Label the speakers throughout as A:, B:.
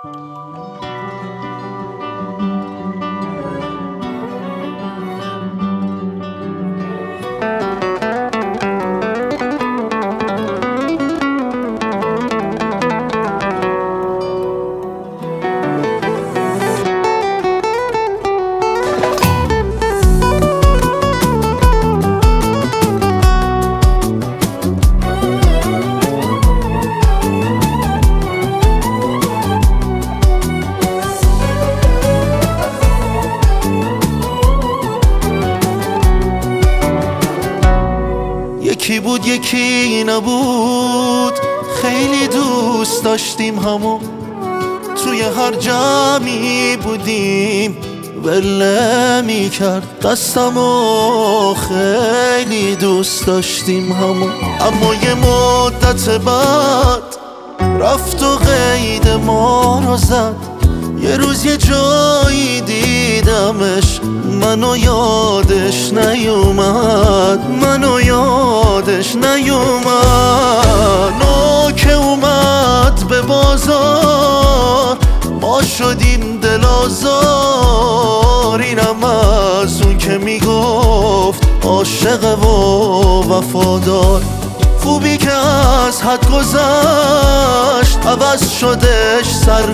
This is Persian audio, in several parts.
A: یکی بود یکی نبود، خیلی دوست داشتیم همو، توی هر جمعی بودیم ول میکرد دستمو، خیلی دوست داشتیم همو. اما یه مدت بعد رفت و قید ما رو زد، یه روز یه جایی دیدمش، منو یادش نیومد، منو یادش نیومد. نوکه اومد به بازار، ما شدیم دل آزار، اینم از اون که میگفت عاشق و وفادار. خوبی که از حد گذشت، عوض شدش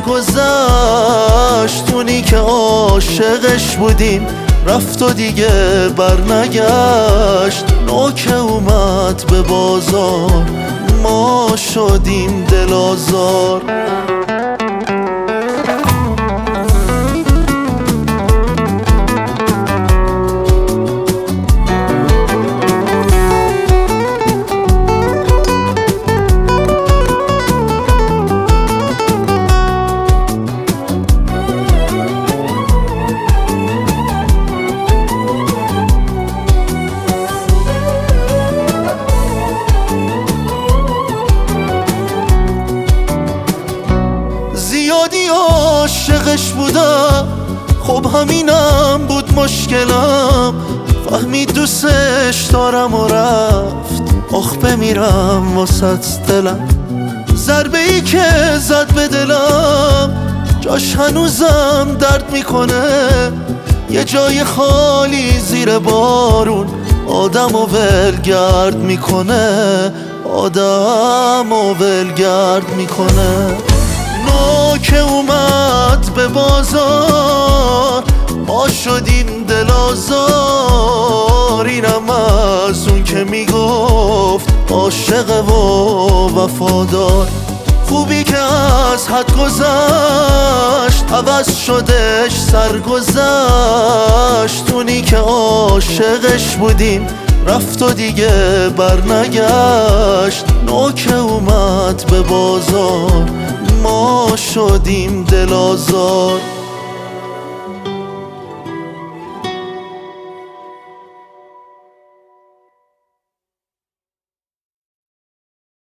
A: سرگذشت، اونی که عاشقش بودیم رفت و دیگه برنگشت. نوکه اومد به بازار، ما شدیم دل آزار. زیادی عاشقش بودم، خب همینم بود مشکلم، فهمید دوستش دارم و رفت، آخ بمیرم واسه دلم. ضربه ای که زد به دلم، جاش هنوزم درد میکنه، یه جای خالی زیر بارون آدم و ولگرد میکنه، آدم و ولگرد میکنه. نوکه اومد به بازار، ما شدیم دل آزار، اینم از اون که میگفت عاشق و وفادار. خوبی که از حد گذشت، عوض شدش سرگذشت، اونی که عاشقش بودیم رفت و دیگه برنگشت. نوکه اومد به بازار، ما شدیم دل آزار.